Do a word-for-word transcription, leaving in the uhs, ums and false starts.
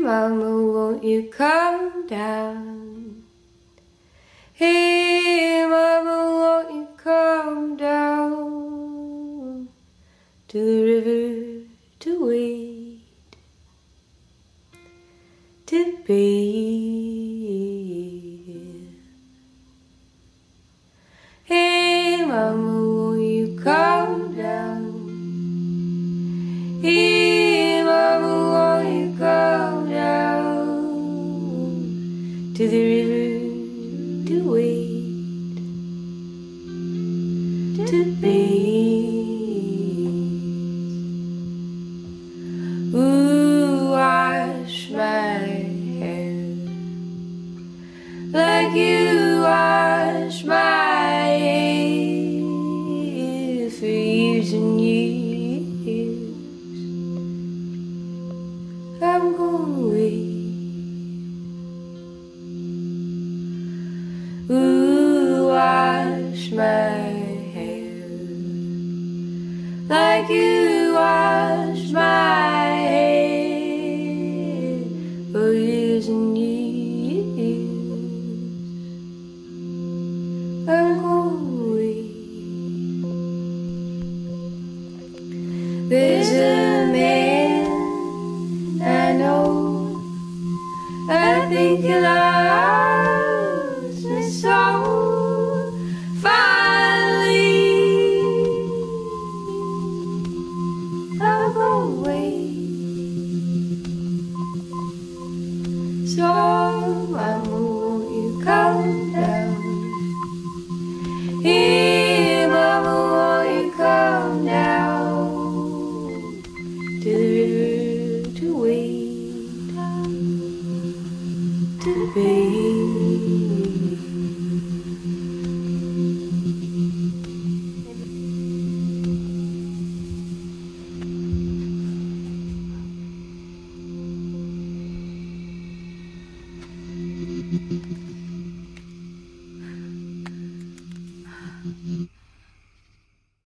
mama, won't you come down? Hey, mama, won't you come down to the river to wade, to bathe? Hey, mama, won't you come down? Hey, mama, won't you come down to the river to wade, to bathe? Ooh, wash my hair like you wash my hair for years and years. I'm going away. Ooh, wash my hair like you wash my hair for years and years. I'm going away. There's a man I know, I think he loves me so. Finally, I'll go away. So, mama, won't you come down? Hey, mama, won't you come down to the river to wade, to bathe? Thank you.